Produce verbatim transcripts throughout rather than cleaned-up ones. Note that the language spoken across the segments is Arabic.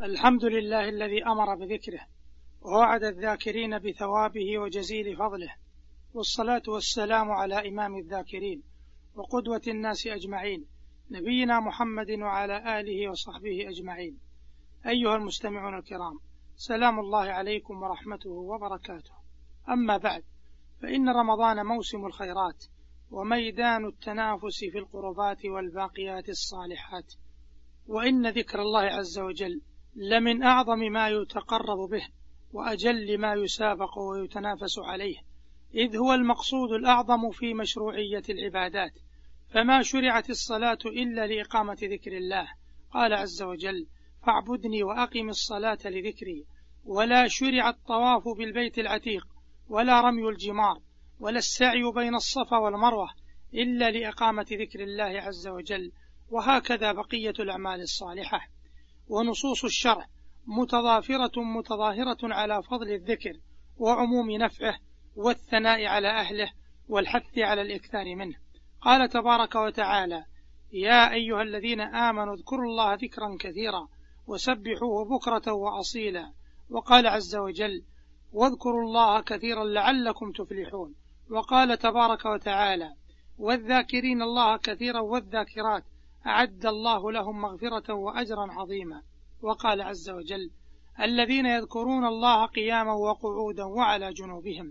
الحمد لله الذي أمر بذكره ووعد الذاكرين بثوابه وجزيل فضله، والصلاة والسلام على إمام الذاكرين وقدوة الناس أجمعين، نبينا محمد وعلى آله وصحبه أجمعين. أيها المستمعون الكرام، سلام الله عليكم ورحمته وبركاته. أما بعد، فإن رمضان موسم الخيرات وميدان التنافس في القربات والباقيات الصالحات، وإن ذكر الله عز وجل لمن أعظم ما يتقرب به وأجل ما يسابق ويتنافس عليه، إذ هو المقصود الأعظم في مشروعية العبادات، فما شرعت الصلاة إلا لإقامة ذكر الله. قال عز وجل: فاعبدني وأقم الصلاة لذكري. ولا شرع الطواف بالبيت العتيق ولا رمي الجمار ولا السعي بين الصفا والمروة إلا لإقامة ذكر الله عز وجل، وهكذا بقية الأعمال الصالحة. ونصوص الشرع متضافرة متظاهرة على فضل الذكر وعموم نفعه والثناء على أهله والحث على الإكثار منه. قال تبارك وتعالى: يا أيها الذين آمنوا اذكروا الله ذكرا كثيرا وسبحوه بكرة وأصيلا. وقال عز وجل: واذكروا الله كثيرا لعلكم تفلحون. وقال تبارك وتعالى: والذاكرين الله كثيرا والذاكرات أعد الله لهم مغفرة وأجرا عظيما. وقال عز وجل: الذين يذكرون الله قياما وقعودا وعلى جنوبهم.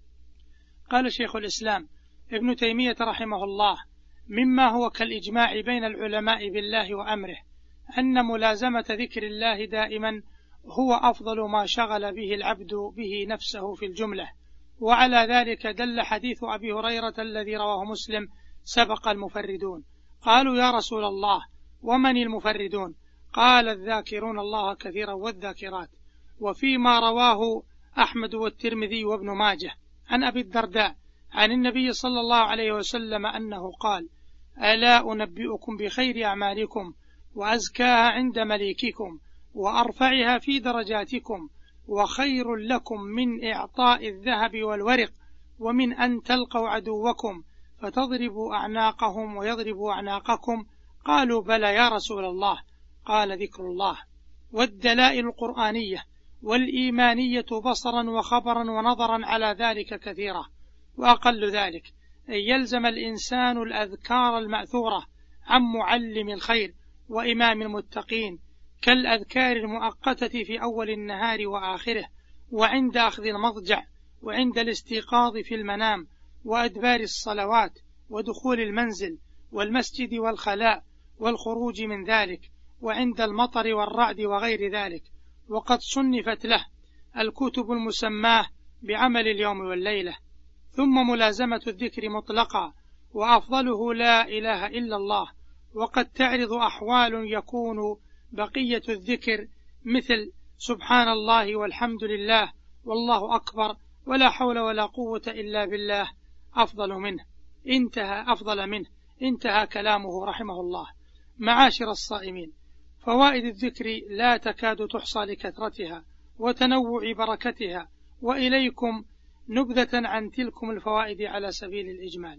قال شيخ الإسلام ابن تيمية رحمه الله: مما هو كالإجماع بين العلماء بالله وأمره أن ملازمة ذكر الله دائما هو أفضل ما شغل به العبد به نفسه في الجملة. وعلى ذلك دل حديث أبي هريرة الذي رواه مسلم: سبق المفردون. قالوا: يا رسول الله، ومن المفردون؟ قال: الذاكرون الله كثيرا والذاكرات. وفيما رواه أحمد والترمذي وابن ماجه عن أبي الدرداء عن النبي صلى الله عليه وسلم أنه قال: ألا أنبئكم بخير أعمالكم وأزكاها عند مليككم وأرفعها في درجاتكم وخير لكم من إعطاء الذهب والورق ومن أن تلقوا عدوكم فتضربوا أعناقهم ويضربوا أعناقكم؟ قالوا: بلى يا رسول الله. قال: ذكر الله. والدلائل القرآنية والإيمانية بصرا وخبرا ونظرا على ذلك كثيرة، وأقل ذلك أن يلزم الإنسان الأذكار المأثورة عن معلم الخير وإمام المتقين، كالأذكار المؤقتة في أول النهار وآخره، وعند أخذ المضجع، وعند الاستيقاظ في المنام، وأدبار الصلوات، ودخول المنزل والمسجد والخلاء والخروج من ذلك، وعند المطر والرعد وغير ذلك. وقد صنفت له الكتب المسماة بعمل اليوم والليلة. ثم ملازمة الذكر مطلقا، وأفضله لا إله إلا الله. وقد تعرض أحوال يكون بقية الذكر مثل سبحان الله والحمد لله والله أكبر ولا حول ولا قوة إلا بالله أفضل منه انتهى أفضل منه انتهى كلامه رحمه الله. معاشر الصائمين، فوائد الذكر لا تكاد تحصى لكثرتها وتنوع بركتها، وإليكم نبذة عن تلكم الفوائد على سبيل الإجمال.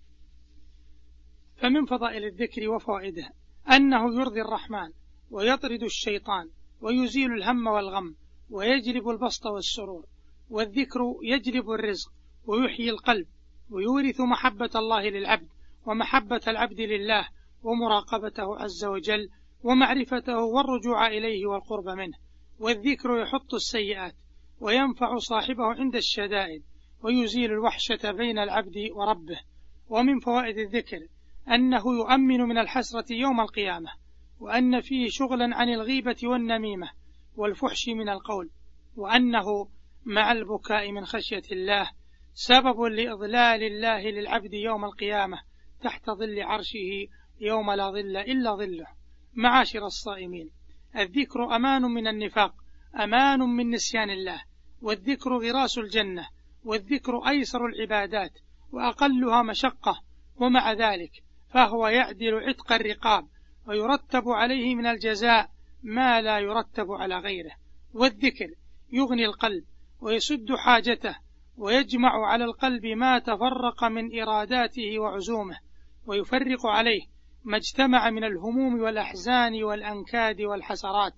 فمن فضائل الذكر وفوائده أنه يرضي الرحمن ويطرد الشيطان ويزيل الهم والغم ويجلب البسط والسرور. والذكر يجلب الرزق ويحيي القلب ويورث محبة الله للعبد ومحبة العبد لله ومراقبته عز وجل ومعرفته والرجوع إليه والقرب منه. والذكر يحط السيئات وينفع صاحبه عند الشدائد ويزيل الوحشة بين العبد وربه. ومن فوائد الذكر أنه يؤمن من الحسرة يوم القيامة، وأن فيه شغلا عن الغيبة والنميمة والفحش من القول، وأنه مع البكاء من خشية الله سبب لإضلال الله للعبد يوم القيامة تحت ظل عرشه يوم لا ظل إلا ظله. معاشر الصائمين، الذكر أمان من النفاق، أمان من نسيان الله، والذكر غراس الجنة، والذكر أيسر العبادات وأقلها مشقة، ومع ذلك فهو يعدل عتق الرقاب ويرتب عليه من الجزاء ما لا يرتب على غيره. والذكر يغني القلب ويسد حاجته ويجمع على القلب ما تفرق من إراداته وعزومه، ويفرق عليه ما اجتمع من الهموم والأحزان والأنكاد والحسرات.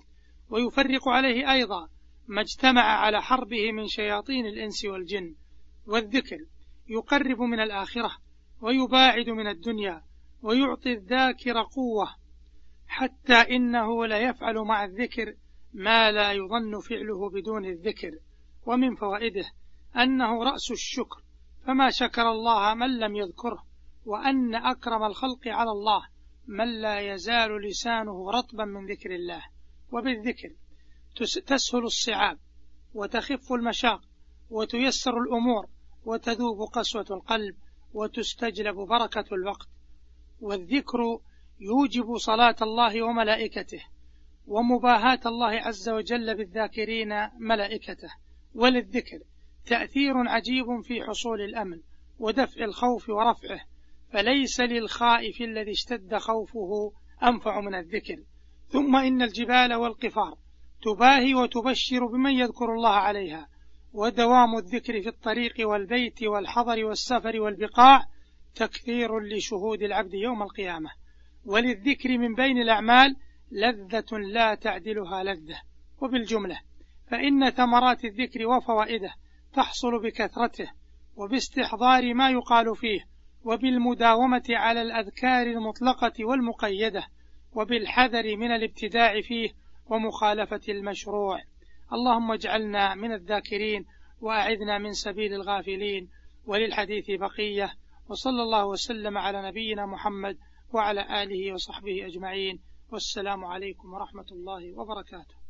ويفرق عليه أيضا ما اجتمع على حربه من شياطين الإنس والجن. والذكر يقرب من الآخرة ويباعد من الدنيا ويعطي الذاكر قوة، حتى إنه لا يفعل مع الذكر ما لا يظن فعله بدون الذكر. ومن فوائده أنه رأس الشكر، فما شكر الله من لم يذكره، وأن أكرم الخلق على الله من لا يزال لسانه رطبا من ذكر الله. وبالذكر تسهل الصعاب وتخف المشاق وتيسر الأمور وتذوب قسوة القلب وتستجلب بركة الوقت. والذكر يوجب صلاة الله وملائكته ومباهاة الله عز وجل بالذاكرين ملائكته. وللذكر تأثير عجيب في حصول الأمن ودفع الخوف ورفعه، فليس للخائف الذي اشتد خوفه أنفع من الذكر. ثم إن الجبال والقفار تباهي وتبشر بمن يذكر الله عليها، ودوام الذكر في الطريق والبيت والحضر والسفر والبقاع تكثير لشهود العبد يوم القيامة. وللذكر من بين الأعمال لذة لا تعدلها لذة. وبالجملة فإن ثمرات الذكر وفوائده تحصل بكثرته وباستحضار ما يقال فيه، وبالمداومة على الأذكار المطلقة والمقيدة، وبالحذر من الابتداع فيه ومخالفة المشروع. اللهم اجعلنا من الذاكرين وأعذنا من سبيل الغافلين. وللحديث بقية، وصلى الله وسلم على نبينا محمد وعلى آله وصحبه أجمعين، والسلام عليكم ورحمة الله وبركاته.